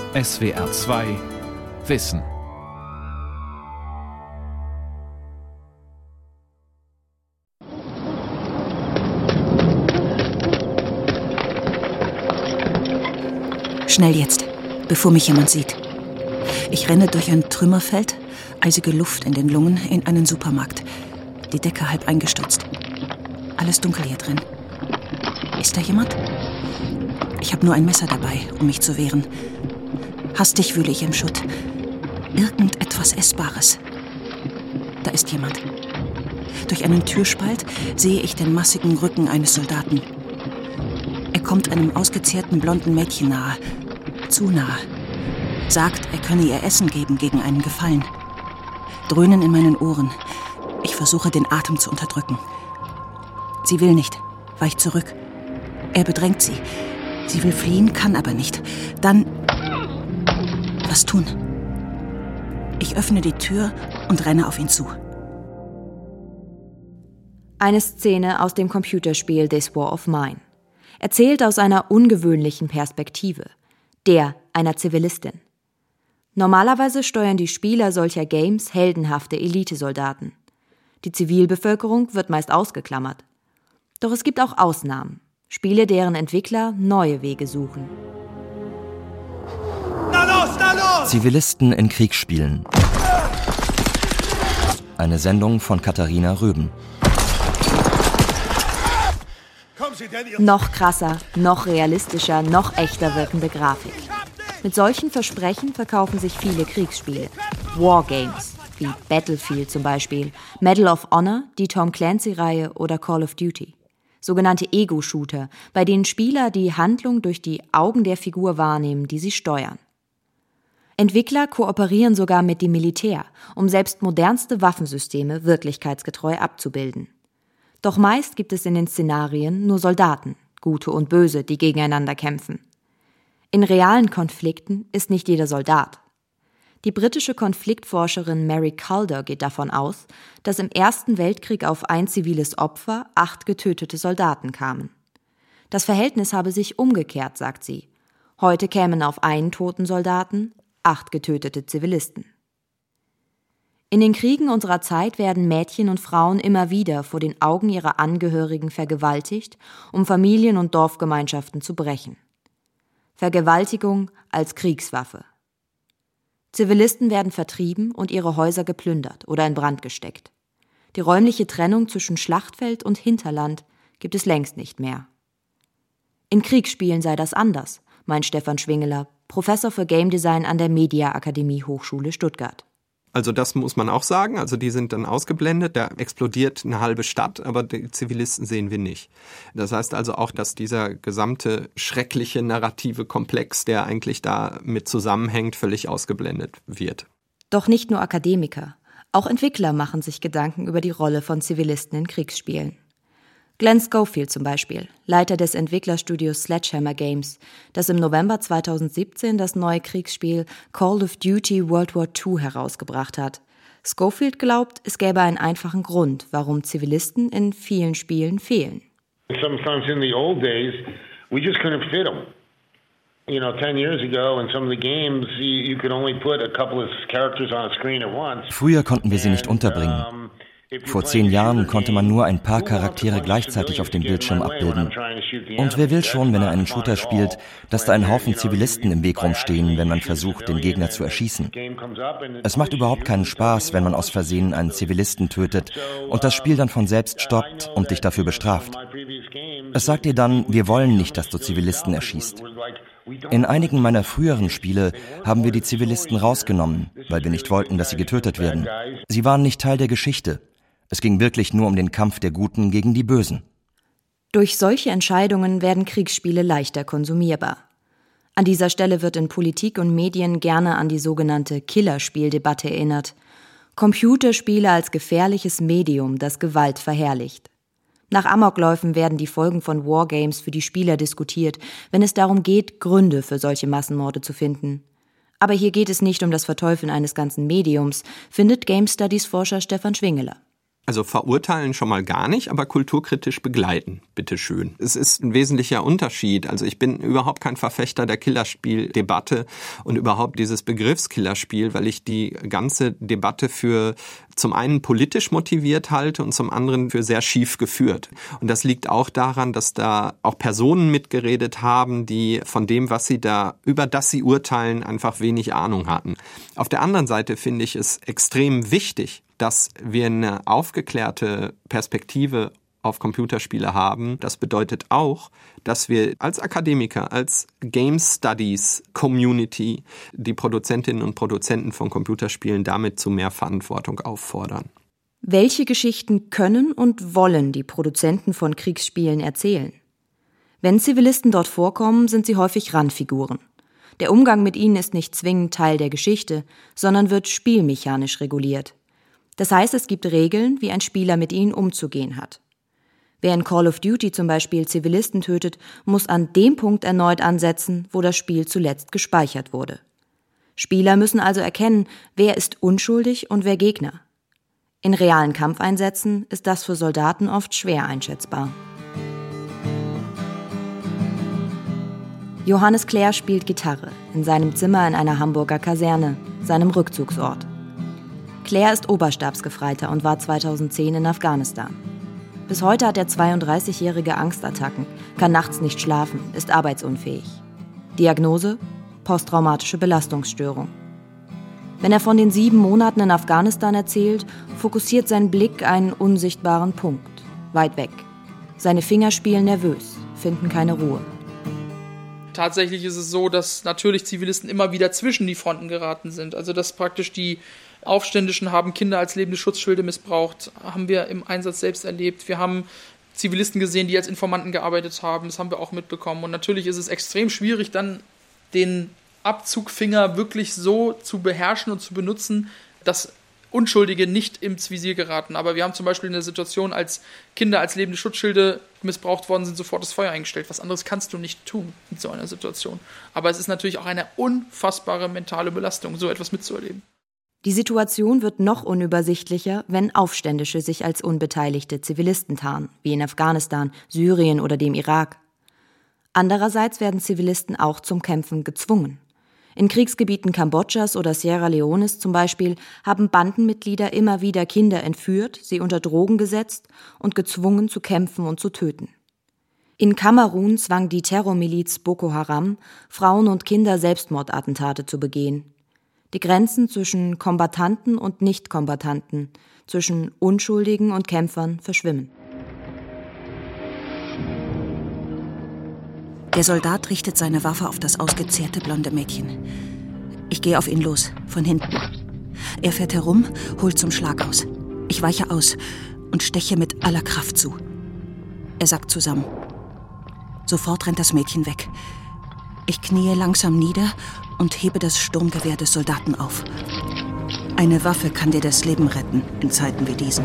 SWR 2 Wissen. Schnell jetzt, bevor mich jemand sieht. Ich renne durch ein Trümmerfeld, eisige Luft in den Lungen, in einen Supermarkt. Die Decke halb eingestürzt. Alles dunkel hier drin. Ist da jemand? Ich habe nur ein Messer dabei, um mich zu wehren. Hastig wühle ich im Schutt. Irgendetwas Essbares. Da ist jemand. Durch einen Türspalt sehe ich den massigen Rücken eines Soldaten. Er kommt einem ausgezehrten blonden Mädchen nahe. Zu nahe. Sagt, er könne ihr Essen geben gegen einen Gefallen. Dröhnen in meinen Ohren. Ich versuche, den Atem zu unterdrücken. Sie will nicht. Weicht zurück. Er bedrängt sie. Sie will fliehen, kann aber nicht. Dann... Was tun? Ich öffne die Tür und renne auf ihn zu. Eine Szene aus dem Computerspiel This War of Mine. Erzählt aus einer ungewöhnlichen Perspektive. Der einer Zivilistin. Normalerweise steuern die Spieler solcher Games heldenhafte Elitesoldaten. Die Zivilbevölkerung wird meist ausgeklammert. Doch es gibt auch Ausnahmen. Spiele, deren Entwickler neue Wege suchen. Zivilisten in Kriegsspielen. Eine Sendung von Katharina Röben. Noch krasser, noch realistischer, noch echter wirkende Grafik. Mit solchen Versprechen verkaufen sich viele Kriegsspiele. Wargames, wie Battlefield zum Beispiel, Medal of Honor, die Tom Clancy-Reihe oder Call of Duty. Sogenannte Ego-Shooter, bei denen Spieler die Handlung durch die Augen der Figur wahrnehmen, die sie steuern. Entwickler kooperieren sogar mit dem Militär, um selbst modernste Waffensysteme wirklichkeitsgetreu abzubilden. Doch meist gibt es in den Szenarien nur Soldaten, Gute und Böse, die gegeneinander kämpfen. In realen Konflikten ist nicht jeder Soldat. Die britische Konfliktforscherin Mary Calder geht davon aus, dass im Ersten Weltkrieg auf ein ziviles Opfer 8 getötete Soldaten kamen. Das Verhältnis habe sich umgekehrt, sagt sie. Heute kämen auf einen toten Soldaten 8 getötete Zivilisten. In den Kriegen unserer Zeit werden Mädchen und Frauen immer wieder vor den Augen ihrer Angehörigen vergewaltigt, um Familien und Dorfgemeinschaften zu brechen. Vergewaltigung als Kriegswaffe. Zivilisten werden vertrieben und ihre Häuser geplündert oder in Brand gesteckt. Die räumliche Trennung zwischen Schlachtfeld und Hinterland gibt es längst nicht mehr. In Kriegsspielen sei das anders, meint Stefan Schwingeler, Professor für Game Design an der Media Akademie Hochschule Stuttgart. Also das muss man auch sagen, also die sind dann ausgeblendet, da explodiert eine halbe Stadt, aber die Zivilisten sehen wir nicht. Das heißt also auch, dass dieser gesamte schreckliche narrative Komplex, der eigentlich da mit zusammenhängt, völlig ausgeblendet wird. Doch nicht nur Akademiker, auch Entwickler machen sich Gedanken über die Rolle von Zivilisten in Kriegsspielen. Glenn Schofield zum Beispiel, Leiter des Entwicklerstudios Sledgehammer Games, das im November 2017 das neue Kriegsspiel Call of Duty World War II herausgebracht hat. Schofield glaubt, es gäbe einen einfachen Grund, warum Zivilisten in vielen Spielen fehlen. Sometimes in the old days, we just couldn't fit them. 10 years ago in some of the games, you could only put a couple of characters on a screen at once. Früher konnten wir sie nicht unterbringen. Vor 10 Jahren konnte man nur ein paar Charaktere gleichzeitig auf dem Bildschirm abbilden. Und wer will schon, wenn er einen Shooter spielt, dass da ein Haufen Zivilisten im Weg rumstehen, wenn man versucht, den Gegner zu erschießen. Es macht überhaupt keinen Spaß, wenn man aus Versehen einen Zivilisten tötet und das Spiel dann von selbst stoppt und dich dafür bestraft. Es sagt dir dann, wir wollen nicht, dass du Zivilisten erschießt. In einigen meiner früheren Spiele haben wir die Zivilisten rausgenommen, weil wir nicht wollten, dass sie getötet werden. Sie waren nicht Teil der Geschichte. Es ging wirklich nur um den Kampf der Guten gegen die Bösen. Durch solche Entscheidungen werden Kriegsspiele leichter konsumierbar. An dieser Stelle wird in Politik und Medien gerne an die sogenannte Killerspieldebatte erinnert. Computerspiele als gefährliches Medium, das Gewalt verherrlicht. Nach Amokläufen werden die Folgen von Wargames für die Spieler diskutiert, wenn es darum geht, Gründe für solche Massenmorde zu finden. Aber hier geht es nicht um das Verteufeln eines ganzen Mediums, findet Game Studies-Forscher Stefan Schwingeler. Also verurteilen schon mal gar nicht, aber kulturkritisch begleiten, bitteschön. Es ist ein wesentlicher Unterschied. Also ich bin überhaupt kein Verfechter der Killerspiel-Debatte und überhaupt dieses Begriffs Killerspiel, weil ich die ganze Debatte für zum einen politisch motiviert halte und zum anderen für sehr schief geführt. Und das liegt auch daran, dass da auch Personen mitgeredet haben, die von dem, über das sie urteilen, einfach wenig Ahnung hatten. Auf der anderen Seite finde ich es extrem wichtig, dass wir eine aufgeklärte Perspektive auf Computerspiele haben. Das bedeutet auch, dass wir als Akademiker, als Game Studies Community die Produzentinnen und Produzenten von Computerspielen damit zu mehr Verantwortung auffordern. Welche Geschichten können und wollen die Produzenten von Kriegsspielen erzählen? Wenn Zivilisten dort vorkommen, sind sie häufig Randfiguren. Der Umgang mit ihnen ist nicht zwingend Teil der Geschichte, sondern wird spielmechanisch reguliert. Das heißt, es gibt Regeln, wie ein Spieler mit ihnen umzugehen hat. Wer in Call of Duty zum Beispiel Zivilisten tötet, muss an dem Punkt erneut ansetzen, wo das Spiel zuletzt gespeichert wurde. Spieler müssen also erkennen, wer ist unschuldig und wer Gegner. In realen Kampfeinsätzen ist das für Soldaten oft schwer einschätzbar. Johannes Clare spielt Gitarre in seinem Zimmer in einer Hamburger Kaserne, seinem Rückzugsort. Clare ist Oberstabsgefreiter und war 2010 in Afghanistan. Bis heute hat der 32-jährige Angstattacken, kann nachts nicht schlafen, ist arbeitsunfähig. Diagnose: posttraumatische Belastungsstörung. Wenn er von den 7 Monaten in Afghanistan erzählt, fokussiert sein Blick einen unsichtbaren Punkt, weit weg. Seine Finger spielen nervös, finden keine Ruhe. Tatsächlich ist es so, dass natürlich Zivilisten immer wieder zwischen die Fronten geraten sind. Also dass praktisch die Aufständischen haben Kinder als lebende Schutzschilde missbraucht, haben wir im Einsatz selbst erlebt. Wir haben Zivilisten gesehen, die als Informanten gearbeitet haben, das haben wir auch mitbekommen. Und natürlich ist es extrem schwierig, dann den Abzugfinger wirklich so zu beherrschen und zu benutzen, dass Unschuldige nicht ins Visier geraten. Aber wir haben zum Beispiel in der Situation, als Kinder als lebende Schutzschilde missbraucht worden sind, sofort das Feuer eingestellt. Was anderes kannst du nicht tun in so einer Situation. Aber es ist natürlich auch eine unfassbare mentale Belastung, so etwas mitzuerleben. Die Situation wird noch unübersichtlicher, wenn Aufständische sich als unbeteiligte Zivilisten tarnen, wie in Afghanistan, Syrien oder dem Irak. Andererseits werden Zivilisten auch zum Kämpfen gezwungen. In Kriegsgebieten Kambodschas oder Sierra Leones zum Beispiel haben Bandenmitglieder immer wieder Kinder entführt, sie unter Drogen gesetzt und gezwungen zu kämpfen und zu töten. In Kamerun zwang die Terrormiliz Boko Haram Frauen und Kinder Selbstmordattentate zu begehen. Die Grenzen zwischen Kombattanten und Nicht-Kombattanten, zwischen Unschuldigen und Kämpfern verschwimmen. Der Soldat richtet seine Waffe auf das ausgezehrte blonde Mädchen. Ich gehe auf ihn los, von hinten. Er fährt herum, holt zum Schlag aus. Ich weiche aus und steche mit aller Kraft zu. Er sackt zusammen. Sofort rennt das Mädchen weg. Ich kniee langsam nieder und hebe das Sturmgewehr des Soldaten auf. Eine Waffe kann dir das Leben retten in Zeiten wie diesen.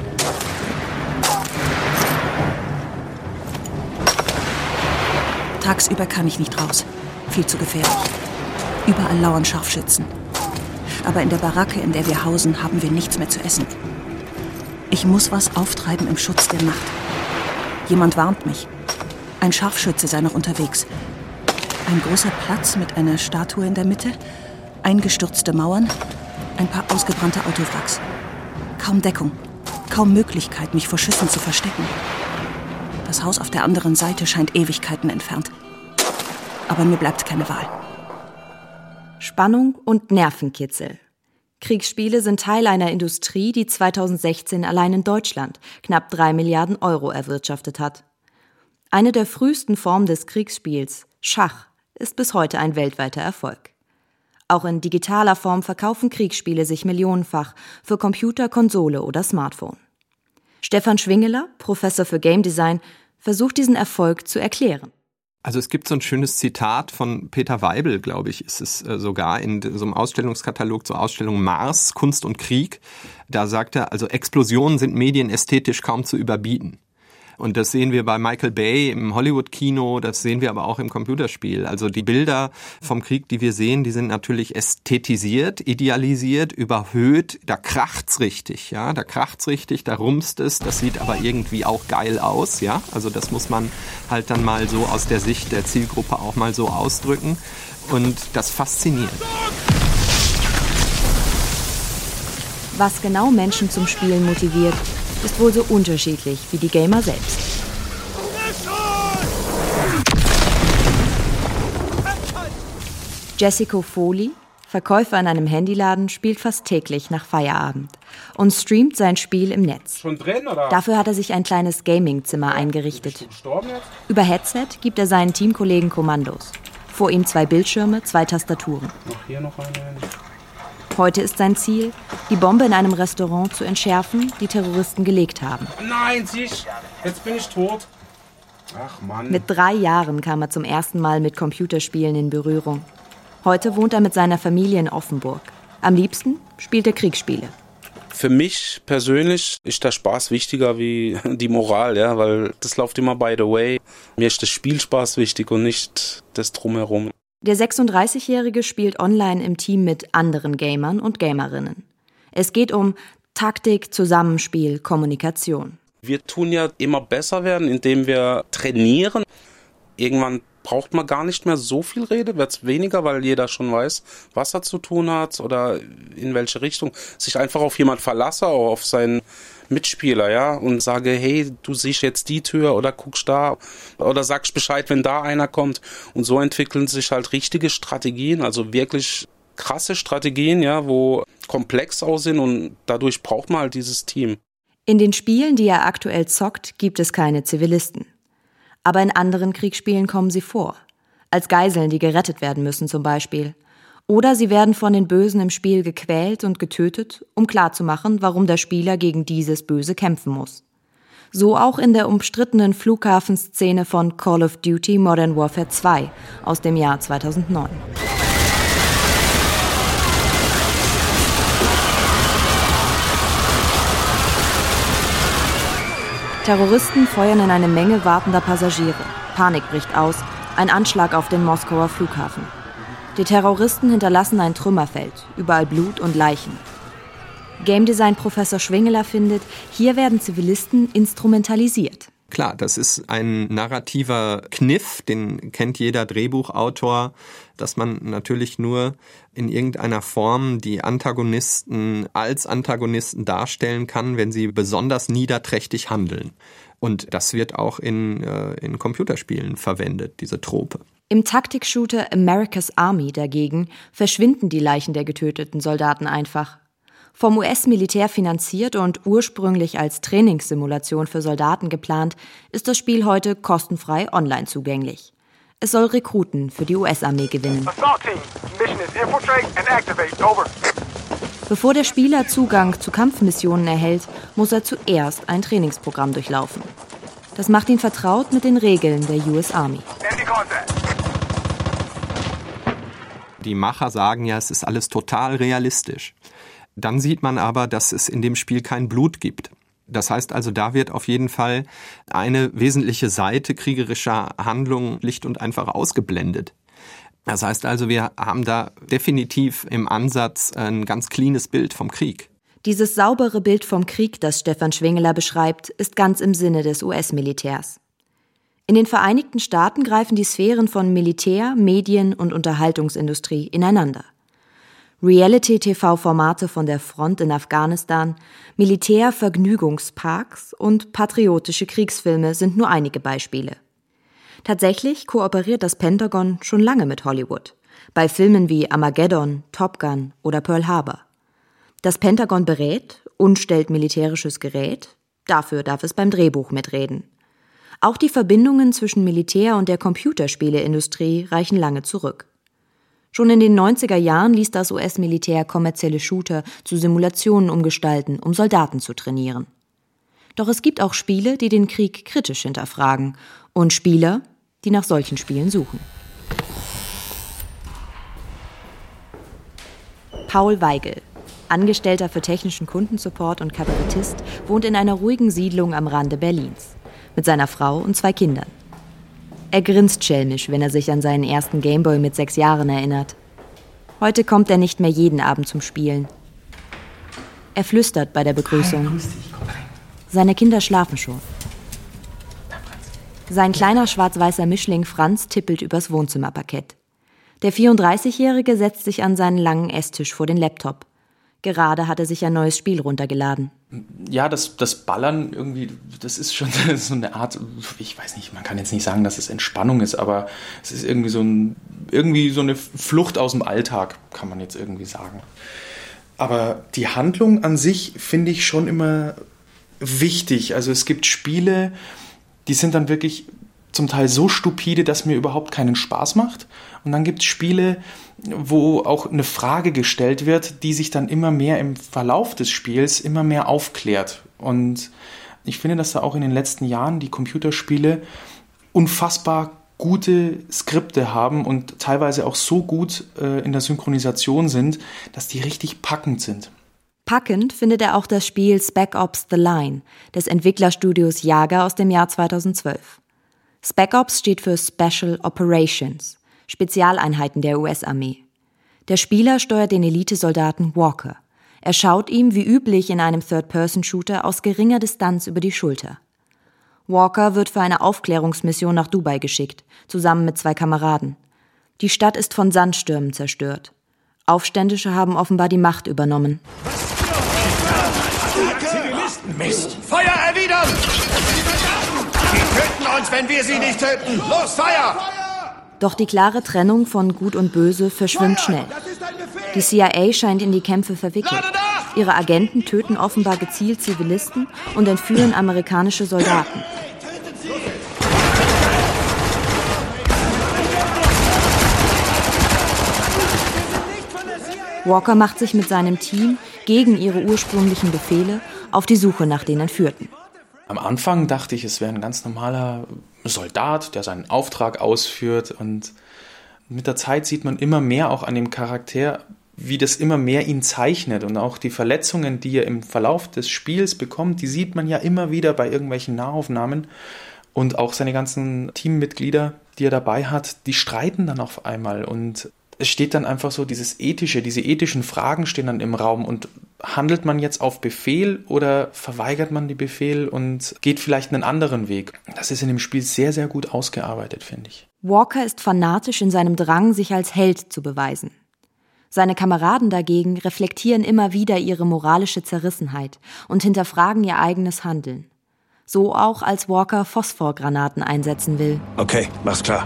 Tagsüber kann ich nicht raus. Viel zu gefährlich. Überall lauern Scharfschützen. Aber in der Baracke, in der wir hausen, haben wir nichts mehr zu essen. Ich muss was auftreiben im Schutz der Nacht. Jemand warnt mich. Ein Scharfschütze sei noch unterwegs. Ein großer Platz mit einer Statue in der Mitte, eingestürzte Mauern, ein paar ausgebrannte Autowracks. Kaum Deckung, kaum Möglichkeit, mich vor Schüssen zu verstecken. Das Haus auf der anderen Seite scheint Ewigkeiten entfernt. Aber mir bleibt keine Wahl. Spannung und Nervenkitzel. Kriegsspiele sind Teil einer Industrie, die 2016 allein in Deutschland knapp 3 Milliarden Euro erwirtschaftet hat. Eine der frühesten Formen des Kriegsspiels, Schach, ist bis heute ein weltweiter Erfolg. Auch in digitaler Form verkaufen Kriegsspiele sich millionenfach für Computer, Konsole oder Smartphone. Stefan Schwingeler, Professor für Game Design, versucht diesen Erfolg zu erklären. Also es gibt so ein schönes Zitat von Peter Weibel, glaube ich, ist es sogar in so einem Ausstellungskatalog zur Ausstellung Mars, Kunst und Krieg. Da sagt er, also Explosionen sind medienästhetisch kaum zu überbieten. Und das sehen wir bei Michael Bay im Hollywood-Kino, das sehen wir aber auch im Computerspiel. Also die Bilder vom Krieg, die wir sehen, die sind natürlich ästhetisiert, idealisiert, überhöht. Da kracht's richtig, ja, da rumst es. Das sieht aber irgendwie auch geil aus, ja. Also das muss man halt dann mal so aus der Sicht der Zielgruppe auch mal so ausdrücken. Und das fasziniert. Was genau Menschen zum Spielen motiviert, ist wohl so unterschiedlich wie die Gamer selbst. Jessica Foley, Verkäufer in einem Handyladen, spielt fast täglich nach Feierabend und streamt sein Spiel im Netz. Schon drin, oder? Dafür hat er sich ein kleines Gaming-Zimmer eingerichtet. Über Headset gibt er seinen Teamkollegen Kommandos. Vor ihm 2 Bildschirme, 2 Tastaturen. Hier noch eine. Heute ist sein Ziel, die Bombe in einem Restaurant zu entschärfen, die Terroristen gelegt haben. Nein, siehst, jetzt bin ich tot. Ach Mann. Mit 3 Jahren kam er zum ersten Mal mit Computerspielen in Berührung. Heute wohnt er mit seiner Familie in Offenburg. Am liebsten spielt er Kriegsspiele. Für mich persönlich ist der Spaß wichtiger wie die Moral, ja, weil das läuft immer by the way. Mir ist der Spielspaß wichtig und nicht das Drumherum. Der 36-Jährige spielt online im Team mit anderen Gamern und Gamerinnen. Es geht um Taktik, Zusammenspiel, Kommunikation. Wir tun ja immer besser werden, indem wir trainieren. Irgendwann braucht man gar nicht mehr so viel Rede, wird es weniger, weil jeder schon weiß, was er zu tun hat oder in welche Richtung. Sich einfach auf jemand verlasse, auch auf seinen Mitspieler, ja, und sage, hey, du siehst jetzt die Tür oder guckst da oder sagst Bescheid, wenn da einer kommt. Und so entwickeln sich halt richtige Strategien, also wirklich krasse Strategien, ja, wo komplex aussehen und dadurch braucht man halt dieses Team. In den Spielen, die er aktuell zockt, gibt es keine Zivilisten. Aber in anderen Kriegsspielen kommen sie vor. Als Geiseln, die gerettet werden müssen zum Beispiel. Oder sie werden von den Bösen im Spiel gequält und getötet, um klarzumachen, warum der Spieler gegen dieses Böse kämpfen muss. So auch in der umstrittenen Flughafenszene von Call of Duty Modern Warfare 2 aus dem Jahr 2009. Terroristen feuern in eine Menge wartender Passagiere. Panik bricht aus, ein Anschlag auf den Moskauer Flughafen. Die Terroristen hinterlassen ein Trümmerfeld, überall Blut und Leichen. Game Design Professor Schwingeler findet, hier werden Zivilisten instrumentalisiert. Klar, das ist ein narrativer Kniff, den kennt jeder Drehbuchautor, dass man natürlich nur in irgendeiner Form die Antagonisten als Antagonisten darstellen kann, wenn sie besonders niederträchtig handeln. Und das wird auch in Computerspielen verwendet, diese Trope. Im Taktik-Shooter America's Army dagegen verschwinden die Leichen der getöteten Soldaten einfach. Vom US-Militär finanziert und ursprünglich als Trainingssimulation für Soldaten geplant, ist das Spiel heute kostenfrei online zugänglich. Es soll Rekruten für die US-Armee gewinnen. Bevor der Spieler Zugang zu Kampfmissionen erhält, muss er zuerst ein Trainingsprogramm durchlaufen. Das macht ihn vertraut mit den Regeln der US Army. Die Macher sagen ja, es ist alles total realistisch. Dann sieht man aber, dass es in dem Spiel kein Blut gibt. Das heißt also, da wird auf jeden Fall eine wesentliche Seite kriegerischer Handlungen schlicht und einfach ausgeblendet. Das heißt also, wir haben da definitiv im Ansatz ein ganz cleanes Bild vom Krieg. Dieses saubere Bild vom Krieg, das Stefan Schwingeler beschreibt, ist ganz im Sinne des US-Militärs. In den Vereinigten Staaten greifen die Sphären von Militär, Medien und Unterhaltungsindustrie ineinander. Reality-TV-Formate von der Front in Afghanistan, Militärvergnügungsparks und patriotische Kriegsfilme sind nur einige Beispiele. Tatsächlich kooperiert das Pentagon schon lange mit Hollywood, bei Filmen wie Armageddon, Top Gun oder Pearl Harbor. Das Pentagon berät und stellt militärisches Gerät, dafür darf es beim Drehbuch mitreden. Auch die Verbindungen zwischen Militär und der Computerspieleindustrie reichen lange zurück. Schon in den 90er Jahren ließ das US-Militär kommerzielle Shooter zu Simulationen umgestalten, um Soldaten zu trainieren. Doch es gibt auch Spiele, die den Krieg kritisch hinterfragen und Spieler, die nach solchen Spielen suchen. Paul Weigel, Angestellter für technischen Kundensupport und Kabarettist, wohnt in einer ruhigen Siedlung am Rande Berlins. mit seiner Frau und 2 Kindern. Er grinst schelmisch, wenn er sich an seinen ersten Gameboy mit 6 Jahren erinnert. Heute kommt er nicht mehr jeden Abend zum Spielen. Er flüstert bei der Begrüßung. Seine Kinder schlafen schon. Sein kleiner schwarz-weißer Mischling Franz tippelt übers Wohnzimmerparkett. Der 34-Jährige setzt sich an seinen langen Esstisch vor den Laptop. Gerade hat er sich ein neues Spiel runtergeladen. Ja, das Ballern irgendwie, das ist schon so eine Art, ich weiß nicht, man kann jetzt nicht sagen, dass es Entspannung ist, aber es ist irgendwie so eine Flucht aus dem Alltag, kann man jetzt irgendwie sagen. Aber die Handlung an sich finde ich schon immer wichtig. Also es gibt Spiele, die sind dann wirklich zum Teil so stupide, dass mir überhaupt keinen Spaß macht. Und dann gibt es Spiele, wo auch eine Frage gestellt wird, die sich dann immer mehr im Verlauf des Spiels immer mehr aufklärt. Und ich finde, dass da auch in den letzten Jahren die Computerspiele unfassbar gute Skripte haben und teilweise auch so gut in der Synchronisation sind, dass die richtig packend sind. Packend findet er auch das Spiel Spec Ops: The Line des Entwicklerstudios Yaga aus dem Jahr 2012. Spec Ops steht für Special Operations, Spezialeinheiten der US-Armee. Der Spieler steuert den Elitesoldaten Walker. Er schaut ihm wie üblich in einem Third-Person-Shooter aus geringer Distanz über die Schulter. Walker wird für eine Aufklärungsmission nach Dubai geschickt, zusammen mit 2 Kameraden. Die Stadt ist von Sandstürmen zerstört. Aufständische haben offenbar die Macht übernommen. Mist! Feuer erwidern! Sie töten uns, wenn wir sie nicht töten! Los, Feuer! Doch die klare Trennung von Gut und Böse verschwimmt schnell. Die CIA scheint in die Kämpfe verwickelt. Ihre Agenten töten offenbar gezielt Zivilisten und entführen amerikanische Soldaten. Walker macht sich mit seinem Team gegen ihre ursprünglichen Befehle auf die Suche nach den Entführten. Am Anfang dachte ich, es wäre ein ganz normaler Soldat, der seinen Auftrag ausführt. Und mit der Zeit sieht man immer mehr auch an dem Charakter, wie das immer mehr ihn zeichnet. Und auch die Verletzungen, die er im Verlauf des Spiels bekommt, die sieht man ja immer wieder bei irgendwelchen Nahaufnahmen. Und auch seine ganzen Teammitglieder, die er dabei hat, die streiten dann auf einmal. Und es steht dann einfach so diese ethischen Fragen stehen dann im Raum. Und handelt man jetzt auf Befehl oder verweigert man den Befehl und geht vielleicht einen anderen Weg? Das ist in dem Spiel sehr, sehr gut ausgearbeitet, finde ich. Walker ist fanatisch in seinem Drang, sich als Held zu beweisen. Seine Kameraden dagegen reflektieren immer wieder ihre moralische Zerrissenheit und hinterfragen ihr eigenes Handeln. So auch, als Walker Phosphorgranaten einsetzen will. Okay, mach's klar.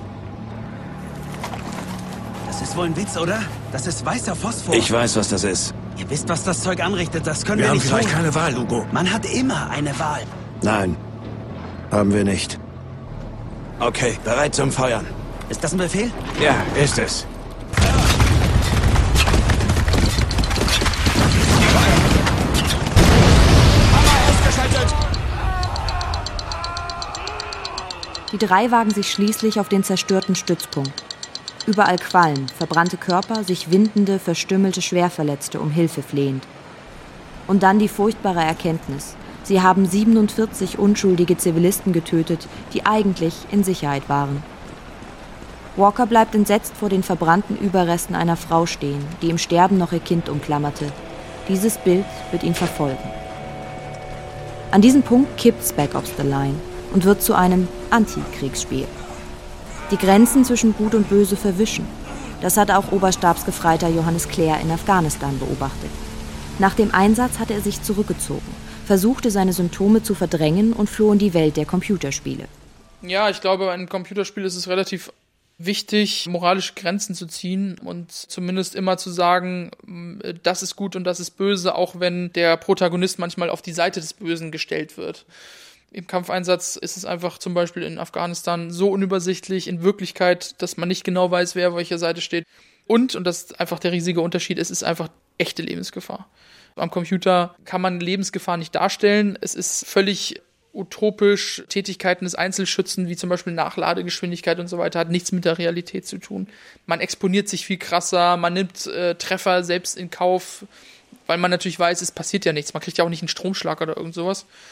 Das ist wohl ein Witz, oder? Das ist weißer Phosphor. Ich weiß, was das ist. Ihr wisst, was das Zeug anrichtet, das können Wir wir nicht tun. haben vielleicht keine Wahl, Lugo. Man hat immer eine Wahl. Nein, haben wir nicht. Okay, bereit zum Feuern. Ist das ein Befehl? Ja, ist es. Die 3 wagen sich schließlich auf den zerstörten Stützpunkt. Überall Qualm, verbrannte Körper, sich windende, verstümmelte Schwerverletzte um Hilfe flehend. Und dann die furchtbare Erkenntnis: Sie haben 47 unschuldige Zivilisten getötet, die eigentlich in Sicherheit waren. Walker bleibt entsetzt vor den verbrannten Überresten einer Frau stehen, die im Sterben noch ihr Kind umklammerte. Dieses Bild wird ihn verfolgen. An diesem Punkt kippt Spec Ops: The Line und wird zu einem Antikriegsspiel. Die Grenzen zwischen Gut und Böse verwischen. Das hat auch Oberstabsgefreiter Johannes Clare in Afghanistan beobachtet. Nach dem Einsatz hatte er sich zurückgezogen, versuchte seine Symptome zu verdrängen und floh in die Welt der Computerspiele. Ja, ich glaube, bei einem Computerspiel ist es relativ wichtig, moralische Grenzen zu ziehen und zumindest immer zu sagen, das ist gut und das ist böse, auch wenn der Protagonist manchmal auf die Seite des Bösen gestellt wird. Im Kampfeinsatz ist es einfach zum Beispiel in Afghanistan so unübersichtlich in Wirklichkeit, dass man nicht genau weiß, wer auf welcher Seite steht. Und das ist einfach der riesige Unterschied, es ist einfach echte Lebensgefahr. Am Computer kann man Lebensgefahr nicht darstellen. Es ist völlig utopisch. Tätigkeiten des Einzelschützen, wie zum Beispiel Nachladegeschwindigkeit und so weiter, hat nichts mit der Realität zu tun. Man exponiert sich viel krasser, man nimmt Treffer selbst in Kauf, weil man natürlich weiß, es passiert ja nichts. Man kriegt ja auch nicht einen Stromschlag oder irgend sowas.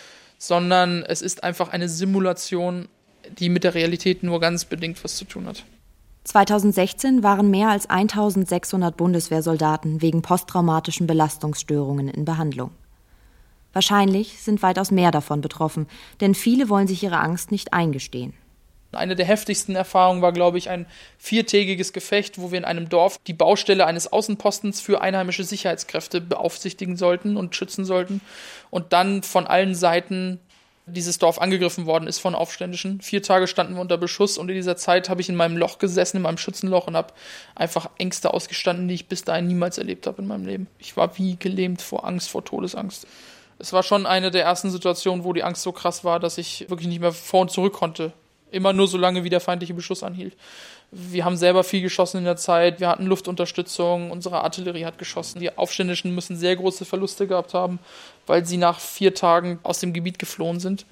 sondern es ist einfach eine Simulation, die mit der Realität nur ganz bedingt was zu tun hat. 2016 waren mehr als 1600 Bundeswehrsoldaten wegen posttraumatischen Belastungsstörungen in Behandlung. Wahrscheinlich sind weitaus mehr davon betroffen, denn viele wollen sich ihre Angst nicht eingestehen. Eine der heftigsten Erfahrungen war, glaube ich, ein 4-tägiges Gefecht, wo wir in einem Dorf die Baustelle eines Außenpostens für einheimische Sicherheitskräfte beaufsichtigen sollten und schützen sollten und dann von allen Seiten dieses Dorf angegriffen worden ist von Aufständischen. 4 Tage standen wir unter Beschuss und in dieser Zeit habe ich in meinem Loch gesessen, in meinem Schützenloch und habe einfach Ängste ausgestanden, die ich bis dahin niemals erlebt habe in meinem Leben. Ich war wie gelähmt vor Angst, vor Todesangst. Es war schon eine der ersten Situationen, wo die Angst so krass war, dass ich wirklich nicht mehr vor und zurück konnte. Immer nur so lange, wie der feindliche Beschuss anhielt. Wir haben selber viel geschossen in der Zeit, wir hatten Luftunterstützung, unsere Artillerie hat geschossen. Die Aufständischen müssen sehr große Verluste gehabt haben, weil sie nach 4 Tagen aus dem Gebiet geflohen sind.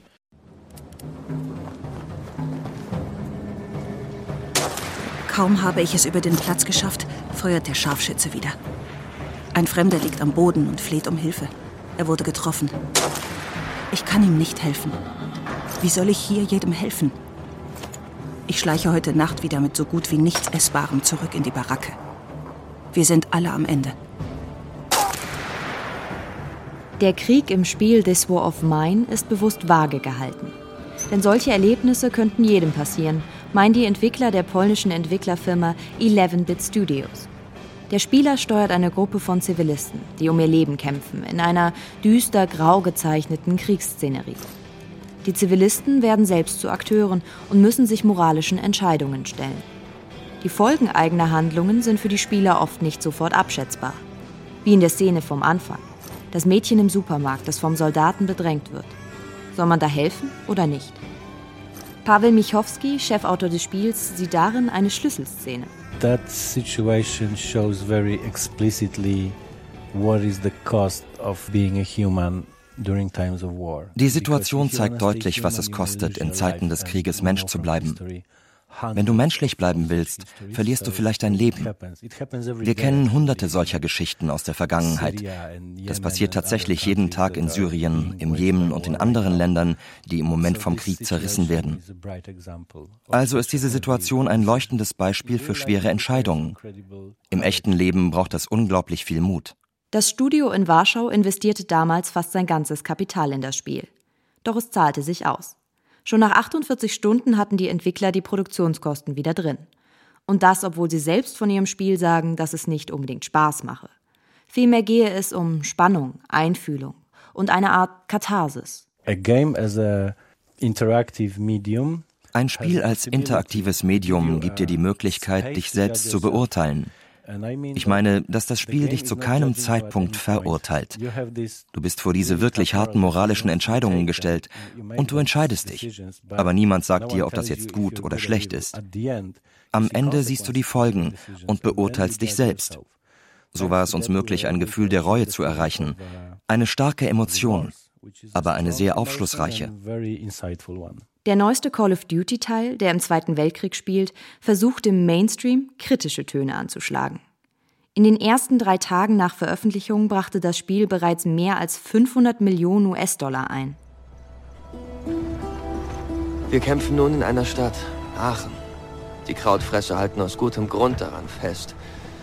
Kaum habe ich es über den Platz geschafft, feuert der Scharfschütze wieder. Ein Fremder liegt am Boden und fleht um Hilfe. Er wurde getroffen. Ich kann ihm nicht helfen. Wie soll ich hier jedem helfen? Ich schleiche heute Nacht wieder mit so gut wie nichts Essbarem zurück in die Baracke. Wir sind alle am Ende. Der Krieg im Spiel This War of Mine ist bewusst vage gehalten. Denn solche Erlebnisse könnten jedem passieren, meinen die Entwickler der polnischen Entwicklerfirma 11-Bit Studios. Der Spieler steuert eine Gruppe von Zivilisten, die um ihr Leben kämpfen, in einer düster grau gezeichneten Kriegsszenerie. Die Zivilisten werden selbst zu Akteuren und müssen sich moralischen Entscheidungen stellen. Die Folgen eigener Handlungen sind für die Spieler oft nicht sofort abschätzbar. Wie in der Szene vom Anfang. Das Mädchen im Supermarkt, das vom Soldaten bedrängt wird. Soll man da helfen oder nicht? Paweł Michowski, Chefautor des Spiels, sieht darin eine Schlüsselszene. That situation shows very explicitly what is the cost of being a human during times of war. Die Situation zeigt deutlich, was es kostet, in Zeiten des Krieges Mensch zu bleiben. Wenn du menschlich bleiben willst, verlierst du vielleicht dein Leben. Wir kennen hunderte solcher Geschichten aus der Vergangenheit. Das passiert tatsächlich jeden Tag in Syrien, im Jemen und in anderen Ländern, die im Moment vom Krieg zerrissen werden. Also ist diese Situation ein leuchtendes Beispiel für schwere Entscheidungen. Im echten Leben braucht es unglaublich viel Mut. Das Studio in Warschau investierte damals fast sein ganzes Kapital in das Spiel. Doch es zahlte sich aus. Schon nach 48 Stunden hatten die Entwickler die Produktionskosten wieder drin. Und das, obwohl sie selbst von ihrem Spiel sagen, dass es nicht unbedingt Spaß mache. Vielmehr gehe es um Spannung, Einfühlung und eine Art Katharsis. Ein Spiel als interaktives Medium gibt dir die Möglichkeit, dich selbst zu beurteilen. Ich meine, dass das Spiel dich zu keinem Zeitpunkt verurteilt. Du bist vor diese wirklich harten moralischen Entscheidungen gestellt und du entscheidest dich. Aber niemand sagt dir, ob das jetzt gut oder schlecht ist. Am Ende siehst du die Folgen und beurteilst dich selbst. So war es uns möglich, ein Gefühl der Reue zu erreichen. Eine starke Emotion, aber eine sehr aufschlussreiche. Der neueste Call of Duty-Teil, der im Zweiten Weltkrieg spielt, versucht im Mainstream kritische Töne anzuschlagen. In den ersten 3 Tagen nach Veröffentlichung brachte das Spiel bereits mehr als 500 Millionen US-Dollar ein. Wir kämpfen nun in einer Stadt, Aachen. Die Krautfresser halten aus gutem Grund daran fest.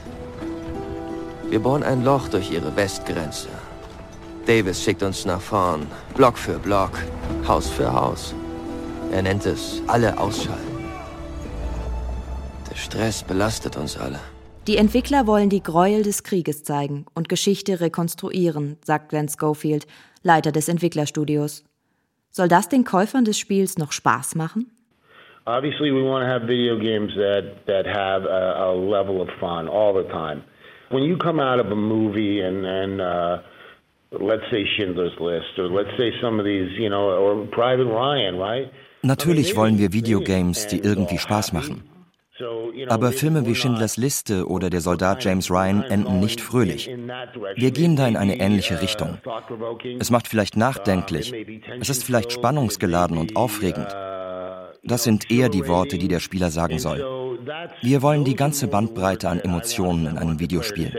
Wir bohren ein Loch durch ihre Westgrenze. Davis schickt uns nach vorn, Block für Block, Haus für Haus. Er nennt es alle ausschalten. Der Stress belastet uns alle. Die Entwickler wollen die Gräuel des Krieges zeigen und Geschichte rekonstruieren, sagt Glenn Schofield, Leiter des Entwicklerstudios. Soll das den Käufern des Spiels noch Spaß machen? Obviously we want to have video games that have a level of fun all the time. When you come out of a movie and let's say Schindler's List or let's say some of these, or Private Ryan, right? Natürlich wollen wir Videogames, die irgendwie Spaß machen. Aber Filme wie Schindlers Liste oder Der Soldat James Ryan enden nicht fröhlich. Wir gehen da in eine ähnliche Richtung. Es macht vielleicht nachdenklich, es ist vielleicht spannungsgeladen und aufregend. Das sind eher die Worte, die der Spieler sagen soll. Wir wollen die ganze Bandbreite an Emotionen in einem Videospiel.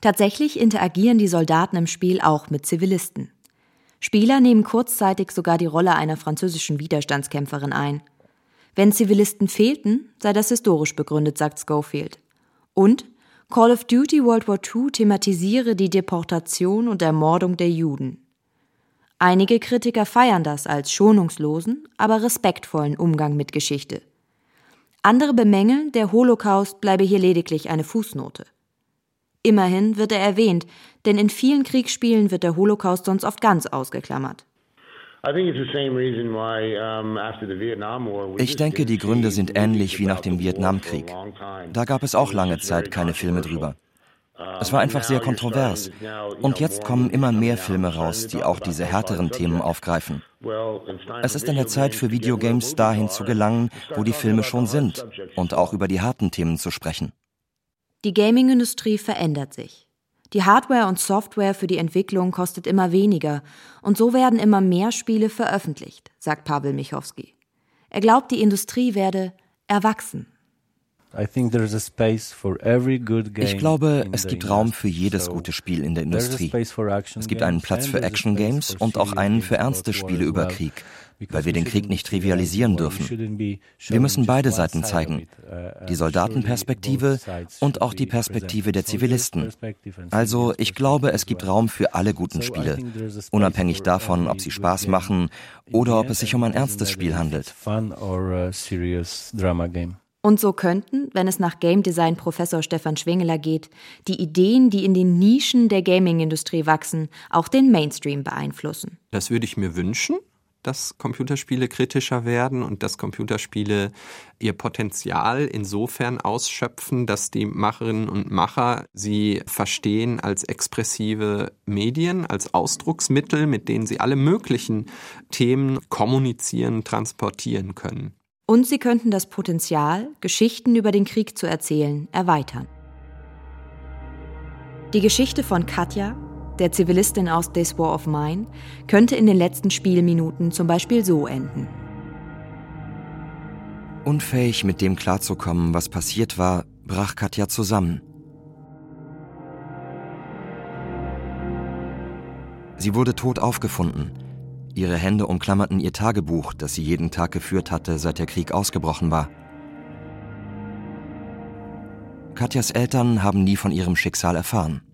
Tatsächlich interagieren die Soldaten im Spiel auch mit Zivilisten. Spieler nehmen kurzzeitig sogar die Rolle einer französischen Widerstandskämpferin ein. Wenn Zivilisten fehlten, sei das historisch begründet, sagt Schofield. Und Call of Duty World War II thematisiere die Deportation und Ermordung der Juden. Einige Kritiker feiern das als schonungslosen, aber respektvollen Umgang mit Geschichte. Andere bemängeln, der Holocaust bleibe hier lediglich eine Fußnote. Immerhin wird er erwähnt, denn in vielen Kriegsspielen wird der Holocaust sonst oft ganz ausgeklammert. Ich denke, die Gründe sind ähnlich wie nach dem Vietnamkrieg. Da gab es auch lange Zeit keine Filme drüber. Es war einfach sehr kontrovers. Und jetzt kommen immer mehr Filme raus, die auch diese härteren Themen aufgreifen. Es ist an der Zeit für Videogames, dahin zu gelangen, wo die Filme schon sind und auch über die harten Themen zu sprechen. Die Gaming-Industrie verändert sich. Die Hardware und Software für die Entwicklung kostet immer weniger und so werden immer mehr Spiele veröffentlicht, sagt Paweł Michowski. Er glaubt, die Industrie werde erwachsen. Ich glaube, es gibt Raum für jedes gute Spiel in der Industrie. Es gibt einen Platz für Action-Games und auch einen für ernste Spiele über Krieg, weil wir den Krieg nicht trivialisieren dürfen. Wir müssen beide Seiten zeigen, die Soldatenperspektive und auch die Perspektive der Zivilisten. Also ich glaube, es gibt Raum für alle guten Spiele, unabhängig davon, ob sie Spaß machen oder ob es sich um ein ernstes Spiel handelt. Und so könnten, wenn es nach Game Design Professor Stefan Schwingeler geht, die Ideen, die in den Nischen der Gaming-Industrie wachsen, auch den Mainstream beeinflussen. Das würde ich mir wünschen, dass Computerspiele kritischer werden und dass Computerspiele ihr Potenzial insofern ausschöpfen, dass die Macherinnen und Macher sie verstehen als expressive Medien, als Ausdrucksmittel, mit denen sie alle möglichen Themen kommunizieren, transportieren können. Und sie könnten das Potenzial, Geschichten über den Krieg zu erzählen, erweitern. Die Geschichte von Katja, der Zivilistin aus This War of Mine, könnte in den letzten Spielminuten zum Beispiel so enden. Unfähig, mit dem klarzukommen, was passiert war, brach Katja zusammen. Sie wurde tot aufgefunden. Ihre Hände umklammerten ihr Tagebuch, das sie jeden Tag geführt hatte, seit der Krieg ausgebrochen war. Katjas Eltern haben nie von ihrem Schicksal erfahren.